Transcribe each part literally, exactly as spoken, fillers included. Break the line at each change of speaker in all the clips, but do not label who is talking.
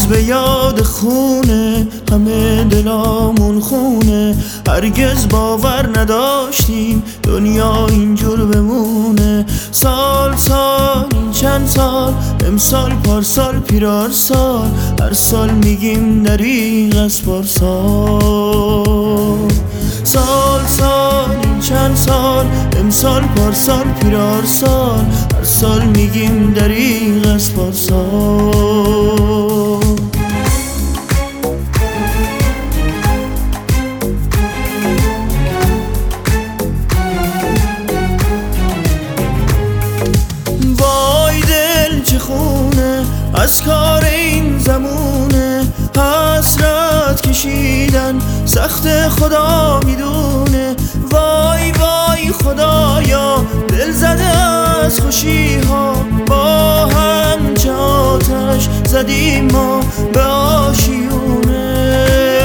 به یاد خونه، همه دلامون خونه. هرگز باور نداشتیم دنیا اینجور بمونه. سال سال این چند سال، امسال پارسال پیرار سال. هر سال میگیم دریغ از پارسال. سال سال این چند سال، امسال پارسال پیرار سال. هر سال میگیم دریغ از پارسال. وای دل چه خونه از کار این زمونه. حسرت کشیدن سخت خدا میدونه. وای وای خدایا دل زده از خوشی ها. با هم چه آتش زدیم ما به آشیونه.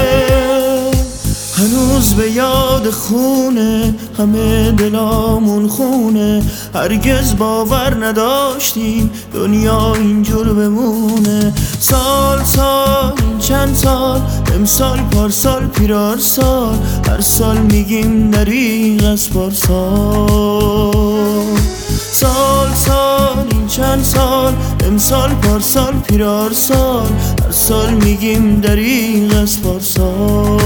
هنوز به یاد خونه، همه دلامون خونه. هرگز باور نداشتیم دنیا اینجور بمونه. سال سال این چند سال، امسال پارسال پیرار سال. هر سال میگیم دریغ از پارسال. سال سال این چند سال، امسال پارسال پیرار سال. هر سال میگیم دریغ از پارسال.